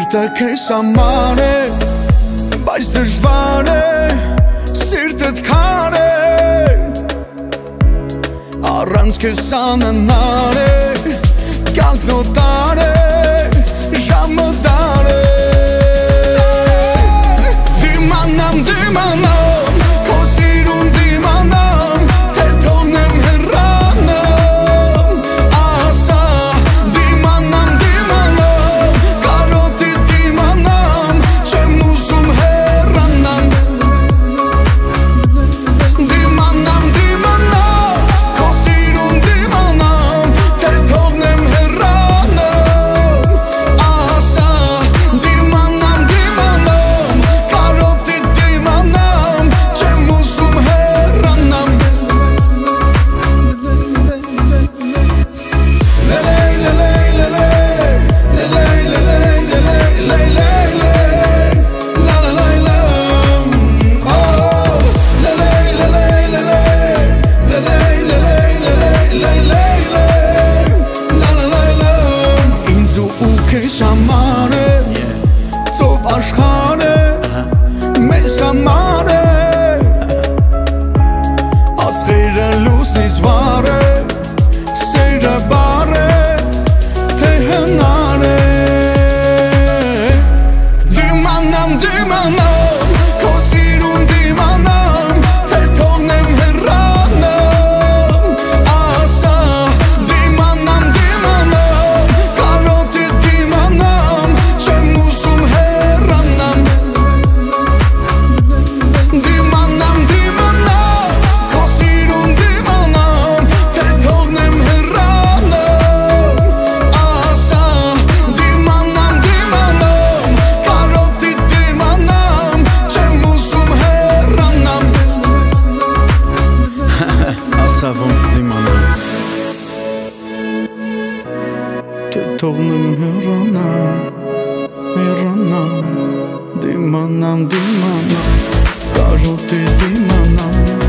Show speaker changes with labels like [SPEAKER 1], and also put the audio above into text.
[SPEAKER 1] Միտքը քեզ համար է, բայց դժվար է սիրտդ քար է, առանց քեզ անհնար է, կյանքն օտար է, ժամը դար է, դիմանամ, դիմանամ, քո սիրուն դիմանամ, թե թողնեմ հեռանամ, ասա, դիմանամ, դիմանամ, կարոտի դիմանամ, չեմ ուզում հեռանամ, դիմանամ, դիմանամ, քո սիրուն դիմանամ, թե թողնեմ հեռանամ, ասա, դիմանամ, դիմանամ, կարոտի դիմանամ, չեմ ուզում հեռանամ, ինձ ու քեզ համար է, ծով աշխարհ է, մեզ համար է, աստղերը լուսնից վար է, սերը բար է, թե հնար է, դիմանամ, դիմանամ, քո սիրուն դիմանամ, թե թողնեմ հեռանամ, ասա, դիմանամ, դիմանամ, կարոտի դիմանամ, չեմ ուզում հեռանամ, դիմանամ, դիմանամ, քո սիրուն դիմանամ, թե թողնեմ հեռանամ, ասա, դիմանամ, դիմանամ, կարոտի դիմանամ, չեմ ուզում հեռանամ, ասա ոնց դիմանամ, թե թողնեմ հեռանամ, հեռանամ, դիմանամ, դիմանամ, կարոտի դիմանամ